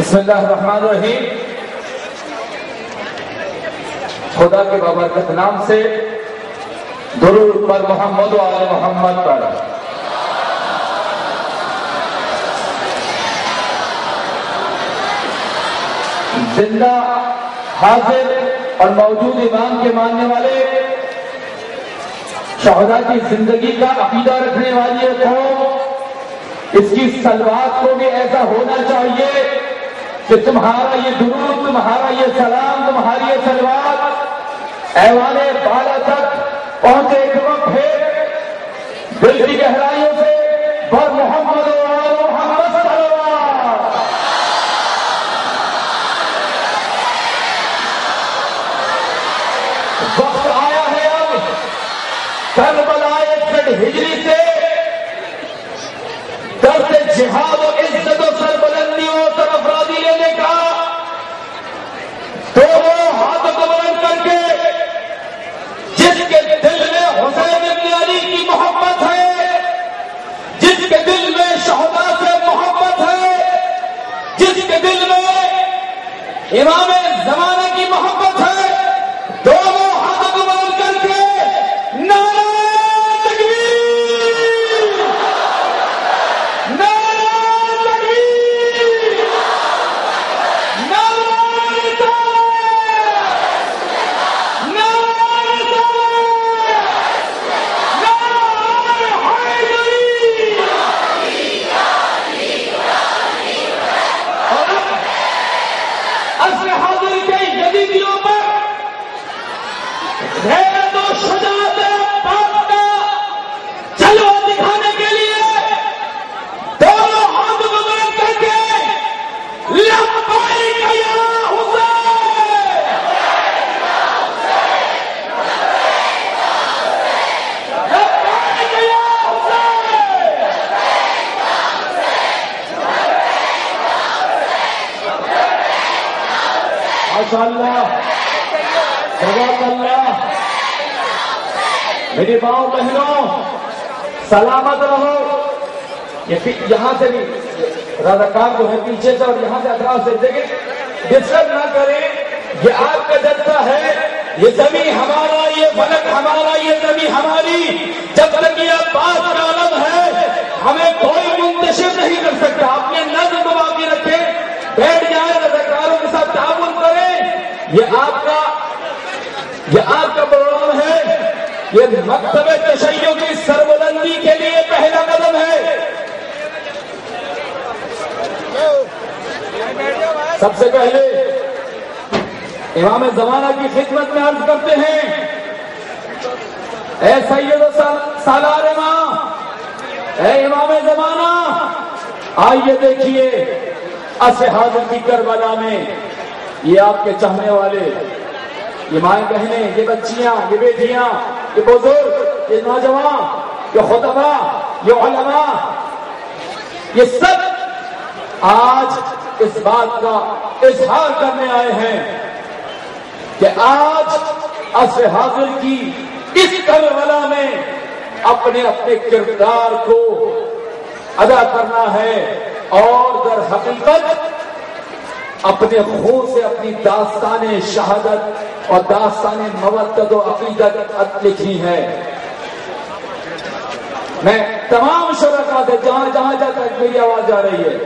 بسم اللہ الرحمن الرحیم. خدا کے بابرکت نام سے درود پر محمد و آل محمد پر. زندہ حاضر اور موجود ایمان کے ماننے والے شہداء کی زندگی کا عقیدہ رکھنے والی یہ قوم، اس کی سلوات کو بھی ایسا ہونا چاہیے کہ تمہارا یہ درود، تمہارا یہ سلام، تمہاری یہ سلوات ایوان بالا تک پہنچے. ایک وقت ہے دل کی گہرائیوں سے بر محمد و آل محمد صلوات. وقت آیا ہے اب کربلا 61 ہجری سے درد جہاد و عزت و سربلندیوں طرف راضی لینے کا. دونوں ہاتھوں کو بلند کر کے جس کے دل میں حسین بن علی کی محبت ہے، جس کے دل میں شہداء سے محبت ہے، جس کے دل میں امام زمانہ کی محبت ہے، دونوں ہاتھوں کو بلند کر کے نعرہ میری ماؤں بہنوں سلامت رہو. یہاں سے بھی رضاکار جو ہے پیچھے سے اور یہاں سے اطراف سے دیکھیں، ڈسٹرب نہ کریں. یہ آپ کا جلسہ ہے، یہ زمین ہمارا، یہ فلک ہمارا، یہ زمین ہماری. جب تک یہ عباس کا علم ہے ہمیں کوئی منتشر نہیں کر سکتا. اپنے نظم کو باقی رکھیں، بیٹھ جائیں، رضاکاروں کے ساتھ تعاون کریں. یہ آپ کا پروگرام ہے. یہ مکتب تشیع کی سربلندی کے لیے پہلا قدم ہے. سب سے پہلے امام زمانہ کی خدمت میں عرض کرتے ہیں، اے سید سالار ماں، اے امام زمانہ، آئیے دیکھیے اصحاب کی کربلا میں یہ آپ کے چاہنے والے، یہ مائیں بہنیں، یہ بچیاں، یہ بیٹیاں، یہ بزرگ، یہ نوجوان، یہ خطبہ، یہ علماء، یہ سب آج اس بات کا اظہار کرنے آئے ہیں کہ آج عصر حاضر کی اس کربلا میں اپنے کردار کو ادا کرنا ہے اور در حقیقت اپنے خون سے اپنی داستان شہادت اور داستان مودت و عقیدت لکھی ہے. میں تمام شرکاء سے جہاں تک میری آواز جا رہی ہے،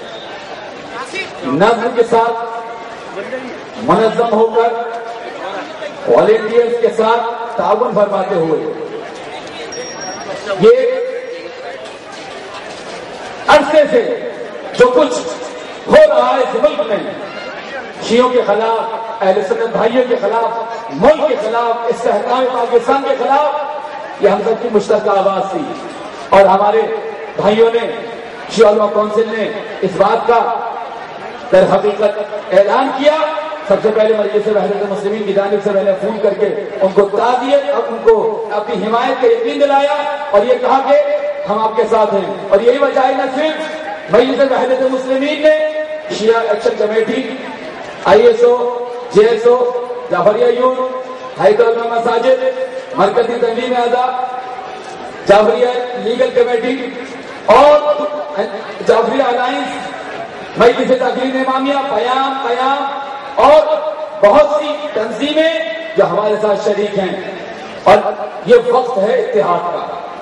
نظم کے ساتھ منظم ہو کر والنٹیئرز کے ساتھ تعاون فرماتے ہوئے یہ عرصے سے جو کچھ ہو رہا ہے اس ملک میں، شیعوں کے خلاف، اہل سنت بھائیوں کے خلاف، ملک کے خلاف، استحکام پاکستان کے خلاف، یہ ہم سب کی مشترکہ آواز تھی. اور ہمارے بھائیوں نے، شیعہ علماء کونسل نے اس بات کا در حقیقت اعلان کیا. سب سے پہلے مجلس وحدت المسلمین کی جانب سے میں نے فون کر کے ان کو تعزیت اور ان کو اپنی حمایت کا یقین دلایا اور یہ کہا کہ ہم آپ کے ساتھ ہیں. اور یہی وجہ ہے نہ صرف مجلس وحدت المسلمین نے، شیعہ action committee, ISO، JSO، Jafaria unit, حیدر علماء مساجد، مرکزی تنظیم اعضاء، جعفریہ لیگل کمیٹی اور جعفریہ الائنس مجلس تقریر امامیہ، قیام اور بہت سی تنظیمیں جو ہمارے ساتھ شریک ہیں، اور یہ وقت ہے اتحاد کا،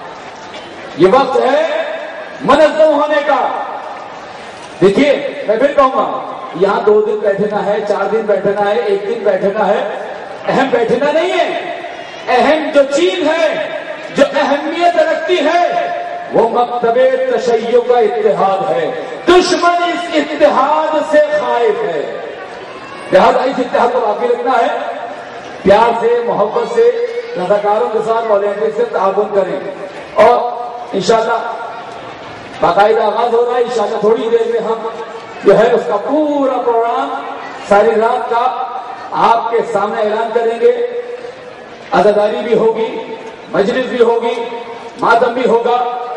یہ وقت ہے منظم ہونے کا۔ دیکھیے میں پھر کہوں گا، یہاں 2 دن بیٹھنا ہے، 4 دن بیٹھنا ہے، 1 دن بیٹھنا ہے، اہم بیٹھنا نہیں ہے۔ اہم جو چیز ہے، جو اہمیت رکھتی ہے، وہ مکتب تشیع کا اتحاد ہے۔ دشمن اس اتحاد سے خائف ہے، لہذا اس اتحاد کو باقی رکھنا ہے۔ پیار سے، محبت سے، رضاکاروں کے ساتھ، والنٹیئر سے تعاون کریں، اور انشاءاللہ باقاعدہ آغاز ہو رہا ہے۔ انشاءاللہ تھوڑی دیر میں ہم جو ہے اس کا پورا پروگرام ساری رات کا آپ کے سامنے اعلان کریں گے۔ عزاداری بھی ہوگی، مجلس بھی ہوگی، ماتم بھی ہوگا،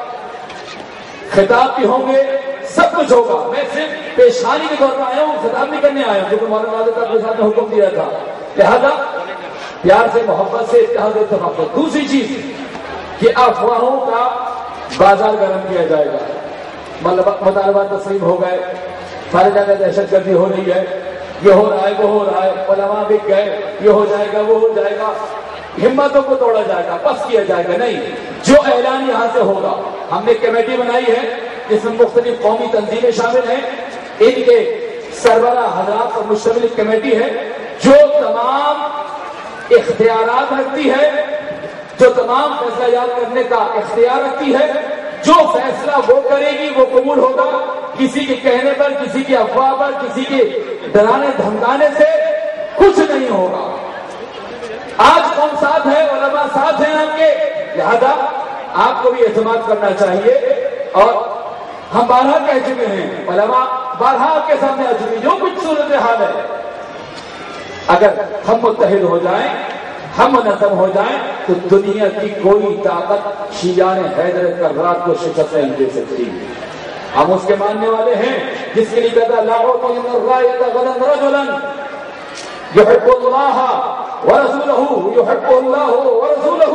خطاب بھی ہوں گے، سب کچھ ہوگا۔ میں صرف پیشانی کے طور پر آیا ہوں، خطاب نہیں کرنے آیا ہوں، کیونکہ مولانا عادت آپ کے ساتھ نے حکم دیا تھا۔ لہذا پیار سے، محبت سے، اتحاد اتفاق سے۔ دوسری چیز کہ افواہوں کا بازار گرم کیا جائے گا۔ مطالبات تسلیم ہو گئے، سارے جگہ دہشت گردی ہو رہی ہے، یہ ہو رہا ہے، وہ ہو رہا ہے، علماء بک گئے، یہ ہو جائے گا، وہ ہو جائے گا، ہمتوں کو توڑا جائے گا، پس کیا جائے گا نہیں۔ جو اعلان یہاں سے ہوگا، ہم نے کمیٹی بنائی ہے جس میں مختلف قومی تنظیمیں شامل ہیں، ان کے سربراہ حضرات پر مشتمل کمیٹی ہے جو تمام اختیارات رکھتی ہے، جو تمام فیصلہ یاد کرنے کا اختیار رکھتی ہے۔ جو فیصلہ وہ کرے گی وہ قبول ہوگا، کسی کے کہنے پر، کسی کی افواہ پر، کسی کے ڈرانے دھمکانے سے کچھ نہیں ہوگا۔ آج قوم ساتھ ہے، علماء ساتھ ہیں آپ کے، لہذا آپ کو بھی اعتماد کرنا چاہیے۔ اور ہم بارہا کہہ چکے ہیں، علماء بارہا آپ کے سامنے آ چکے، جو کچھ صورتحال ہے، اگر ہم متحد ہو جائیں، ہم منظم ہو جائیں، تو دنیا کی کوئی طاقت شیعان حیدر کرار کو شکست نہیں دے سکتی۔ ہم اس کے ماننے والے ہیں جس کے لیے کہتا ہے لا أعطين الراية غدا رجلا يحب الله ورسوله يحب الله ورسوله۔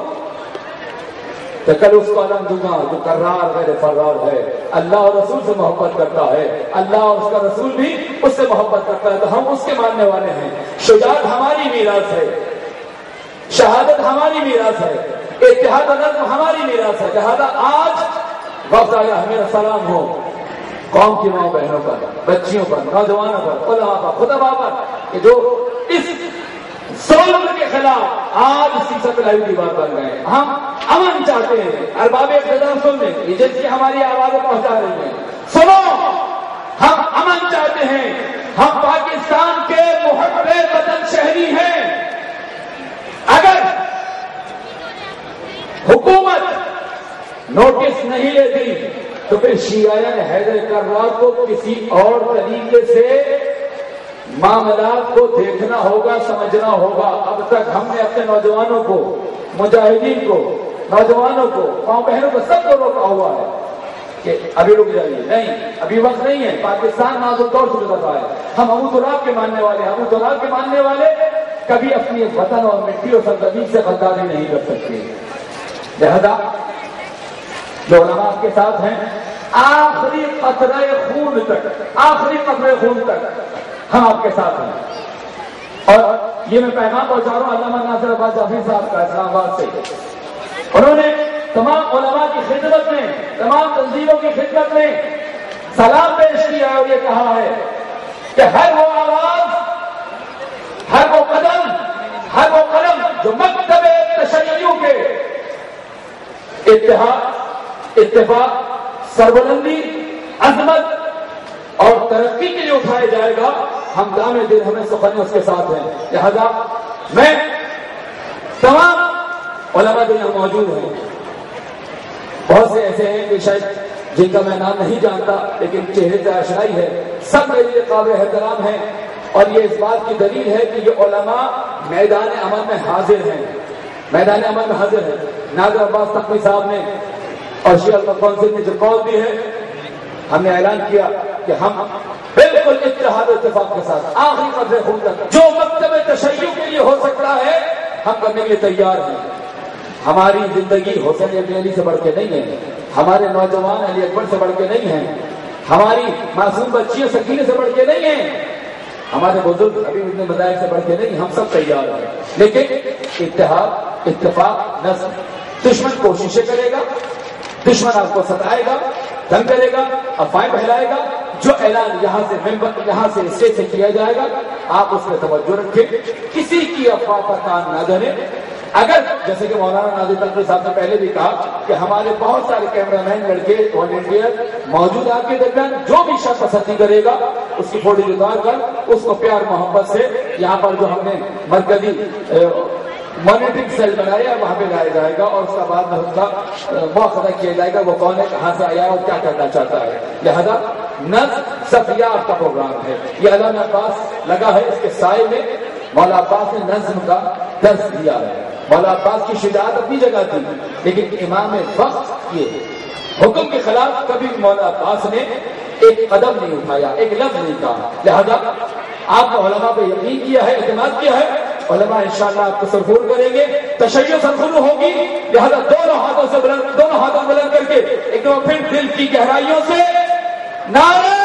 تو کل اس کو علم دوں گا جو کرار غیر فرار ہے، اللہ اور رسول سے محبت کرتا ہے، اللہ اور اس کا رسول بھی اس سے محبت کرتا ہے، تو ہم اس کے ماننے والے ہیں۔ شجاعت ہماری میراث ہے، شہادت ہماری میراث ہے، اتحاد نظم ہماری میراث ہے۔ لہذا آج وقت آیا ہے، میرا سلام ہو قوم کی ماں بہنوں پر، بچیوں پر، نوجوانوں پر، علماء پر، خطباء پر، کہ جو اس ظلم کے خلاف آج سیاست لائی دیوار بن گئے۔ ہم امن چاہتے ہیں، ارباب اقتدار سن لیں، ایجنسی ہماری آوازیں پہنچا رہی ہیں، سنو، ہم امن چاہتے ہیں، ہم پاکستان کے محب وطن شہری ہیں۔ اگر حکومت نوٹس نہیں لیتی تو پھر شیعان حیدر کرار کو کسی اور طریقے سے معاملات کو دیکھنا ہوگا، سمجھنا ہوگا۔ اب تک ہم نے اپنے نوجوانوں کو، مجاہدین کو، نوجوانوں کو، ماں بہنوں کو، سب کو روکا ہوا ہے کہ ابھی رک جائیے، نہیں، ابھی وقت نہیں ہے، پاکستان نازک دور سے گزر رہا ہے۔ ہم ابو تراب کے ماننے والے ہیں، ابو تراب کے ماننے والے کبھی اپنی وطن اور مٹی اور سرزمین سے غداری نہیں کر سکتے۔ لہذا جو علماء آپ کے ساتھ ہیں، آخری قطرہ خون تک، آخری قطرہ خون تک ہم آپ کے ساتھ ہیں۔ اور یہ میں پیغام پہنچا رہا ہوں علامہ ناصر عباس جعفری صاحب کا اسلام آباد سے۔ انہوں نے تمام علماء کی خدمت میں، تمام تنظیموں کی خدمت میں سلام پیش کیا ہے اور یہ کہا ہے کہ ہر وہ آواز، ہر وہ قدم، ہر وہ قلم جو مکتب تشیع کے اتحاد، اتفاق، سربلندی، عظمت اور ترقی کے لیے اٹھایا جائے گا، ہم دامے دل ہمیں سخن اس کے ساتھ ہیں۔ لہذا میں تمام علماء جو یہاں موجود ہیں، بہت سے ایسے ہیں کہ شاید جن کا میں نام نہیں جانتا لیکن چہرے سے آشنائی ہے، سب میرے لیے قابل احترام ہیں، اور یہ اس بات کی دلیل ہے کہ یہ علماء میدان عمل میں حاضر ہیں، میدان عمل میں حاضر ہیں۔ ناظر عباس تقوی صاحب نے اور شیعہ کونسل نے جو قول دی ہے، ہم نے اعلان کیا کہ ہم بالکل اتحاد و اتفاق کے ساتھ آخری قطرے خون تک جو مکتب تشیع کے لیے ہو سکتا ہے ہم کرنے کے لیے تیار ہیں۔ ہماری زندگی حسین ابن علی سے بڑھ کے نہیں ہے، ہمارے نوجوان علی اکبر سے بڑھ کے نہیں ہیں، ہماری معصوم بچیاں سکینے سے بڑھ کے نہیں ہیں، ہمارے بزرگ ابھی اتنے مدائن سے بڑھ کے نہیں، ہم سب تیار ہیں، لیکن اتحاد، اتفاق، نظم۔ دشمن کوششیں کرے گا، دشمن آپ کو ستائے گا، تنگ کرے گا، افواہیں پھیلائے گا، جو اعلان یہاں سے اسٹیج سے کیا جائے گا آپ اس پہ توجہ رکھیں، کسی کی افواہ پر کان نہ دھریں۔ اگر جیسے کہ مولانا نادر تنقی صاحب نے پہلے بھی کہا کہ ہمارے بہت سارے کیمرہ مین لڑکے والنٹیئر موجود آپ کے درمیان، جو بھی شخص پسندی کرے گا اس کی فوٹو اتار کر اس کو پیار محبت سے یہاں پر جو ہم نے مرکزی مانیٹرنگ سیل بنایا وہاں پہ لایا جائے گا، اور اس کا بعد میں اس کا مواخذہ کیا جائے گا وہ کون ہے، کہاں سے آیا ہے اور کیا کرنا چاہتا ہے۔ لہذا نظم صفیات کا پروگرام ہے، یہ علامہ عباس لگا ہے، اس کے سائے میں مولا عباس نے نظم کا درس دیا ہے۔ مولا عباس کی شجاعت اپنی جگہ تھی، لیکن امام وقت کے حکم کے خلاف کبھی مولا عباس نے ایک قدم نہیں اٹھایا، ایک لفظ نہیں کہا۔ لہذا آپ نے علماء پہ یقین کیا ہے، اعتماد کیا ہے، علماء انشاءاللہ آپ کو سرخور کریں گے، تشیع سرخور ہوگی۔ لہذا دونوں ہاتھوں بلند کر کے ایک دفعہ پھر دل کی گہرائیوں سے نعرہ